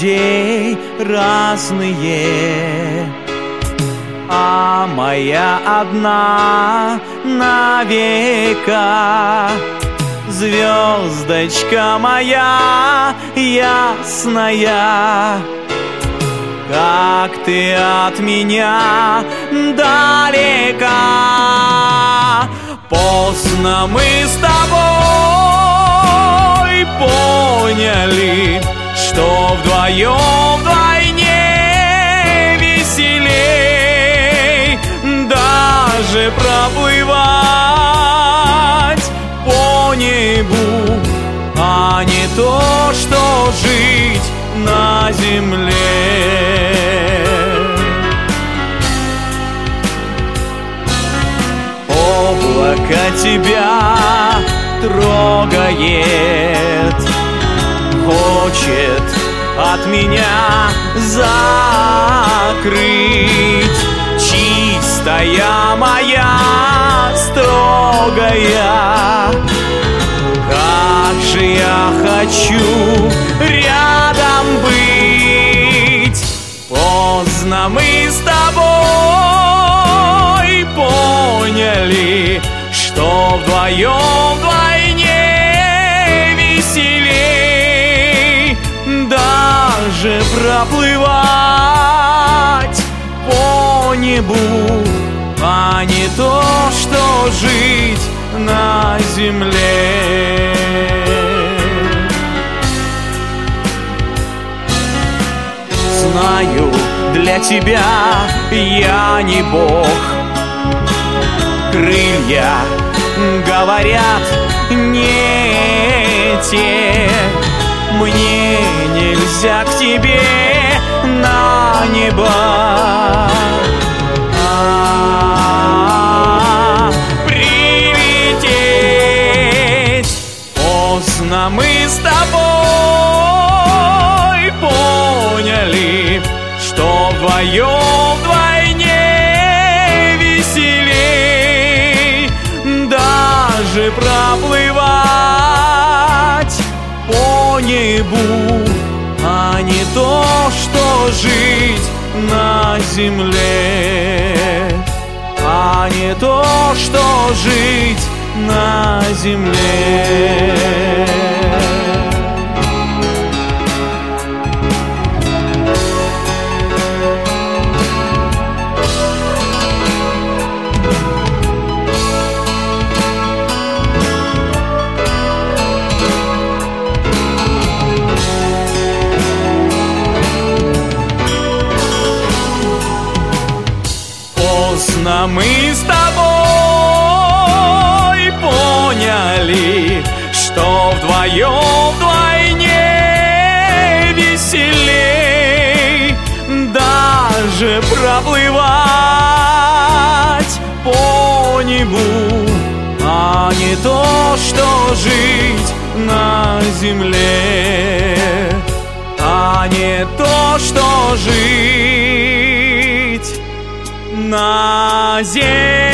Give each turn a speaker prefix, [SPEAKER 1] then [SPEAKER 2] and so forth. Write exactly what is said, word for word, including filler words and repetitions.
[SPEAKER 1] людей разные, а моя одна на века. Звездочка моя ясная, как ты от меня далека. Поздно мы с тобой поняли, что вдвоем вдвойне веселей. Даже проплывать по небу, а не то, что жить на земле. Облако тебя трогает, хочет от меня закрыть. Чистая моя строгая, как же я хочу рядом быть. Поздно мы с тобой поняли, что вдвоем вдвойне веселей. Даже проплывать по небу, а не то, что жить на земле. Знаю, для тебя я не Бог. Крылья, говорят, не те. Мне нельзя к тебе на небо. А-а-а, прилететь. Поздно мы с тобой поняли, что вдвоем вдвойне веселей. Даже проплывать по небу, а не то, что жить на земле. А не то, что жить на земле. Поздно мы с тобой поняли, что вдвоем вдвойне веселей. Даже проплывать по небу, а не то, что жить на земле. А не то, что жить на земле.